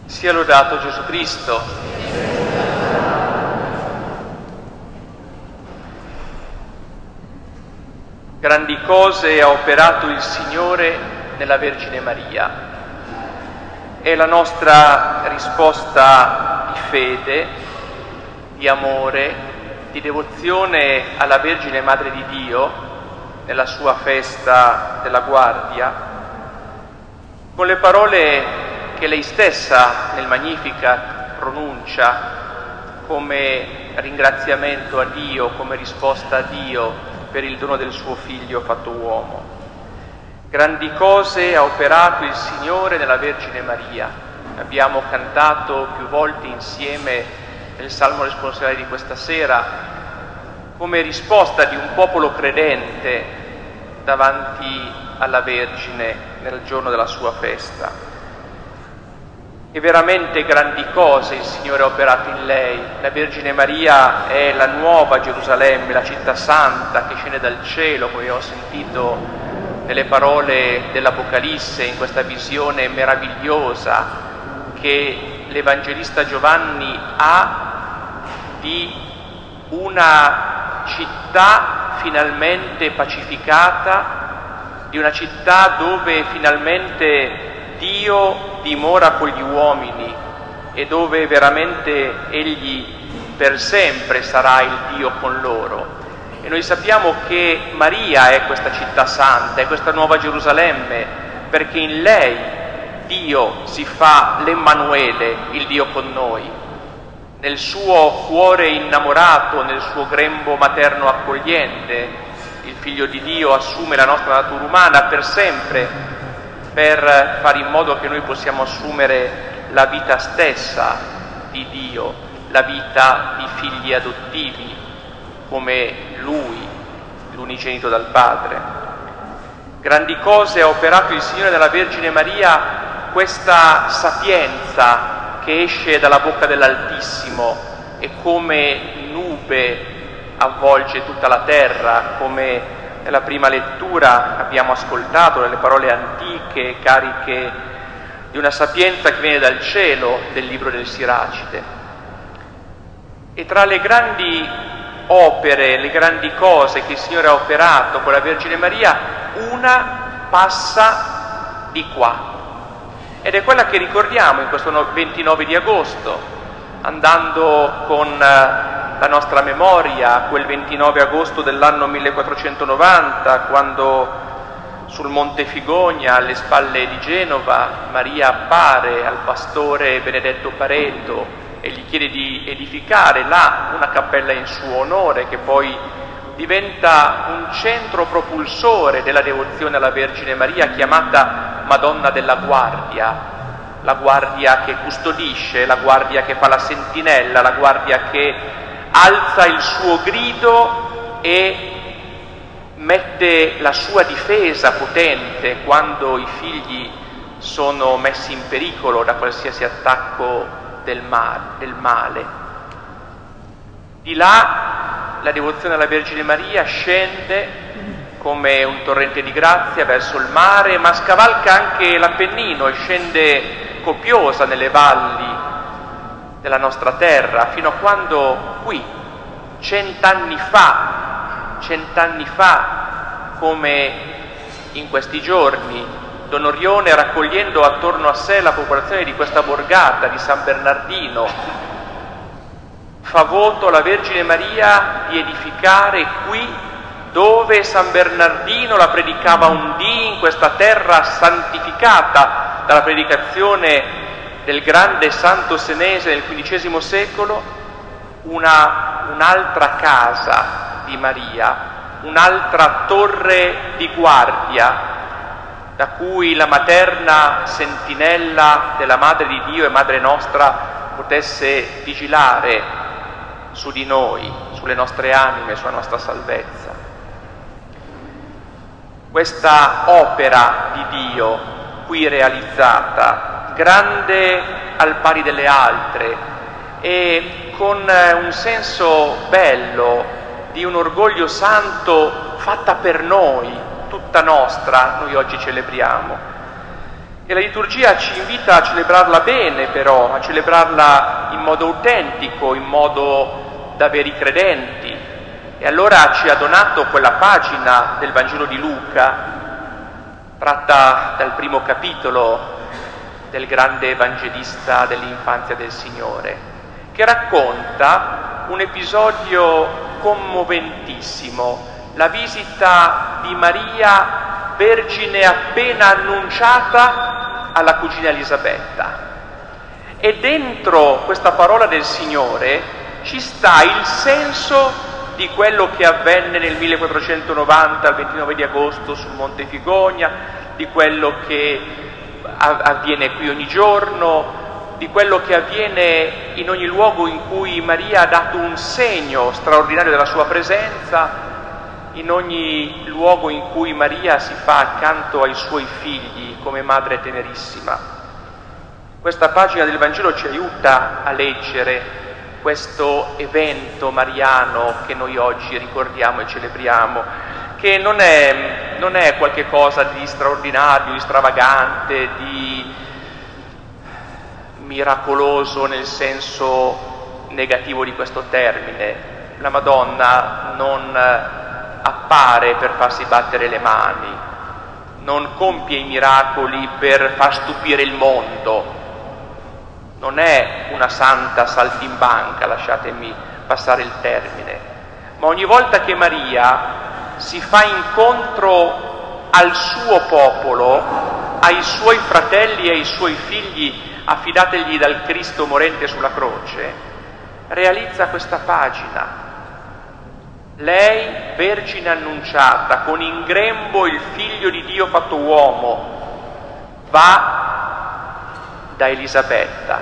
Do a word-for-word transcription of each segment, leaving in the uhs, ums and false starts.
Sia lodato Gesù Cristo. Grandi cose ha operato il Signore nella Vergine Maria. È la nostra risposta di fede, di amore, di devozione alla Vergine Madre di Dio nella sua festa della Guardia, con le parole che lei stessa nel Magnificat pronuncia come ringraziamento a Dio, come risposta a Dio per il dono del suo Figlio fatto uomo. Grandi cose ha operato il Signore nella Vergine Maria. Abbiamo cantato più volte insieme nel Salmo responsoriale di questa sera come risposta di un popolo credente davanti alla Vergine nel giorno della sua festa. E veramente grandi cose il Signore ha operato in lei. La Vergine Maria è la nuova Gerusalemme, la città santa che scende dal cielo, come ho sentito nelle parole dell'Apocalisse, in questa visione meravigliosa che l'Evangelista Giovanni ha di una città finalmente pacificata, di una città dove finalmente Dio dimora con gli uomini e dove veramente Egli per sempre sarà il Dio con loro. E noi sappiamo che Maria è questa città santa, è questa nuova Gerusalemme, perché in lei Dio si fa l'Emmanuele, il Dio con noi. Nel suo cuore innamorato, nel suo grembo materno accogliente, il Figlio di Dio assume la nostra natura umana per sempre, per fare in modo che noi possiamo assumere la vita stessa di Dio, la vita di figli adottivi, come Lui, l'unigenito dal Padre. Grandi cose ha operato il Signore nella Vergine Maria, questa sapienza che esce dalla bocca dell'Altissimo e come nube avvolge tutta la terra, come nella prima lettura abbiamo ascoltato le parole antiche, cariche di una sapienza che viene dal cielo del libro del Siracide. E tra le grandi opere, le grandi cose che il Signore ha operato con la Vergine Maria, una passa di qua. Ed è quella che ricordiamo in questo ventinove di agosto, andando con la nostra memoria a quel ventinove agosto dell'anno millequattrocentonovanta, quando sul Monte Figogna, alle spalle di Genova, Maria appare al pastore Benedetto Pareto e gli chiede di edificare là una cappella in suo onore, che poi diventa un centro propulsore della devozione alla Vergine Maria, chiamata Madonna della Guardia, la guardia che custodisce, la guardia che fa la sentinella, la guardia che alza il suo grido e mette la sua difesa potente quando i figli sono messi in pericolo da qualsiasi attacco del male. Di là la devozione alla Vergine Maria scende come un torrente di grazia verso il mare, ma scavalca anche l'Appennino e scende copiosa nelle valli della nostra terra, fino a quando qui, cent'anni fa, cent'anni fa, come in questi giorni, Don Orione, raccogliendo attorno a sé la popolazione di questa borgata di San Bernardino, fa voto alla Vergine Maria di edificare qui, dove San Bernardino la predicava un dì, in questa terra santificata dalla predicazione del grande santo senese nel quindicesimo secolo, una, un'altra casa di Maria, un'altra torre di guardia, da cui la materna sentinella della Madre di Dio e Madre nostra potesse vigilare su di noi, sulle nostre anime, sulla nostra salvezza. Questa opera di Dio qui realizzata, grande al pari delle altre e con un senso bello, di un orgoglio santo, fatta per noi, tutta nostra, noi oggi celebriamo. E la liturgia ci invita a celebrarla bene, però, a celebrarla in modo autentico, in modo da veri credenti. E allora ci ha donato quella pagina del Vangelo di Luca, tratta dal primo capitolo del grande evangelista dell'infanzia del Signore, che racconta un episodio commoventissimo, la visita di Maria, vergine appena annunciata, alla cugina Elisabetta. E dentro questa parola del Signore ci sta il senso di quello che avvenne nel millequattrocentonovanta, il ventinove di agosto, sul Monte Figogna, di quello che avviene qui ogni giorno, di quello che avviene in ogni luogo in cui Maria ha dato un segno straordinario della sua presenza, in ogni luogo in cui Maria si fa accanto ai suoi figli come madre tenerissima. Questa pagina del Vangelo ci aiuta a leggere questo evento mariano che noi oggi ricordiamo e celebriamo, che non è, non è qualche cosa di straordinario, di stravagante, di miracoloso nel senso negativo di questo termine. La Madonna non appare per farsi battere le mani, non compie i miracoli per far stupire il mondo, non è una santa saltimbanca, lasciatemi passare il termine, ma ogni volta che Maria si fa incontro al suo popolo, ai suoi fratelli e ai suoi figli affidategli dal Cristo morente sulla croce, realizza questa pagina. Lei, vergine annunciata, con in grembo il figlio di Dio fatto uomo, va da Elisabetta.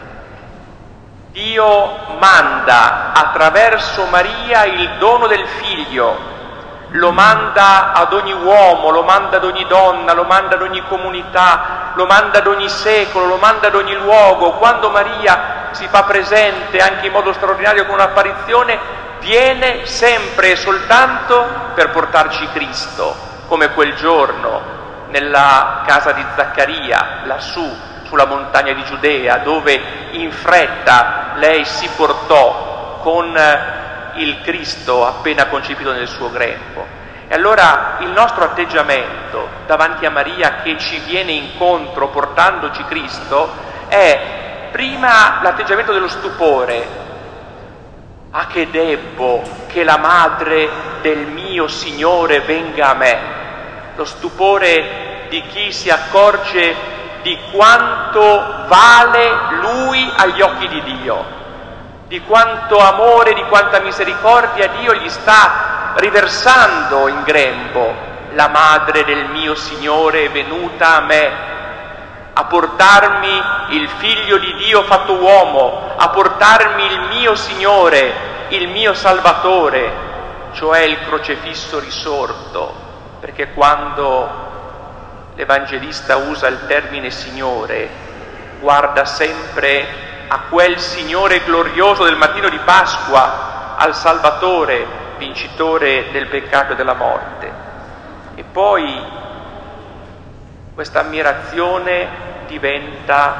Dio manda attraverso Maria il dono del figlio, lo manda ad ogni uomo, lo manda ad ogni donna, lo manda ad ogni comunità, lo manda ad ogni secolo, lo manda ad ogni luogo. Quando Maria si fa presente anche in modo straordinario con un'apparizione, viene sempre e soltanto per portarci Cristo, come quel giorno nella casa di Zaccaria, lassù sulla montagna di Giudea, dove in fretta lei si portò con il Cristo appena concepito nel suo grembo. E allora il nostro atteggiamento davanti a Maria, che ci viene incontro portandoci Cristo, è prima l'atteggiamento dello stupore. Ah, che debbo che la madre del mio Signore venga a me. Lo stupore di chi si accorge di quanto vale Lui agli occhi di Dio, di quanto amore, di quanta misericordia Dio gli sta riversando in grembo. La madre del mio Signore è venuta a me a portarmi il figlio di Dio fatto uomo, a portarmi il mio Signore, il mio Salvatore, cioè il crocefisso risorto, perché quando l'Evangelista usa il termine Signore, guarda sempre a quel Signore glorioso del mattino di Pasqua, al Salvatore, vincitore del peccato e della morte. E poi questa ammirazione diventa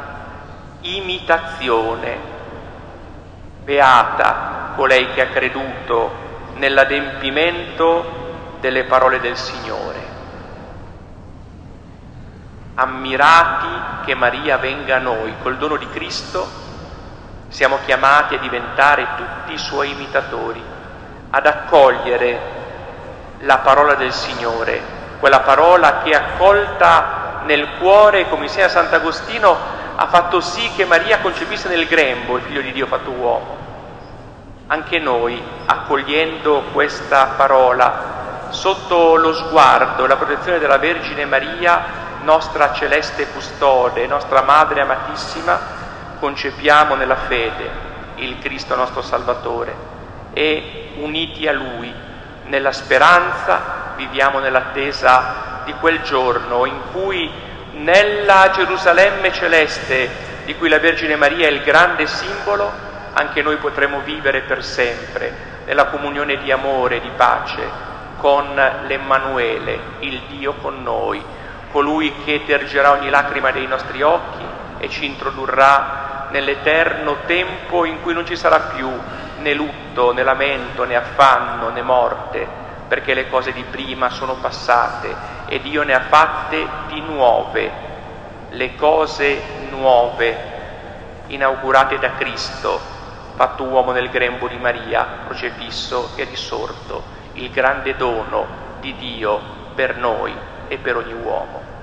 imitazione. Beata colei che ha creduto nell'adempimento delle parole del Signore. Ammirati che Maria venga a noi col dono di Cristo, siamo chiamati a diventare tutti i suoi imitatori, ad accogliere la parola del Signore, quella parola che accolta nel cuore, come insegna Sant'Agostino, ha fatto sì che Maria concepisse nel grembo il figlio di Dio fatto uomo. Anche noi, accogliendo questa parola, sotto lo sguardo e la protezione della Vergine Maria, nostra celeste custode, nostra Madre amatissima, concepiamo nella fede il Cristo nostro Salvatore e, uniti a Lui, nella speranza, viviamo nell'attesa di quel giorno in cui nella Gerusalemme celeste, di cui la Vergine Maria è il grande simbolo, anche noi potremo vivere per sempre nella comunione di amore e di pace con l'Emmanuele, il Dio con noi, colui che tergerà ogni lacrima dei nostri occhi e ci introdurrà nell'eterno tempo in cui non ci sarà più né lutto, né lamento, né affanno, né morte, perché le cose di prima sono passate e Dio ne ha fatte di nuove, le cose nuove, inaugurate da Cristo, fatto uomo nel grembo di Maria, crocifisso e risorto, il grande dono di Dio per noi e per ogni uomo.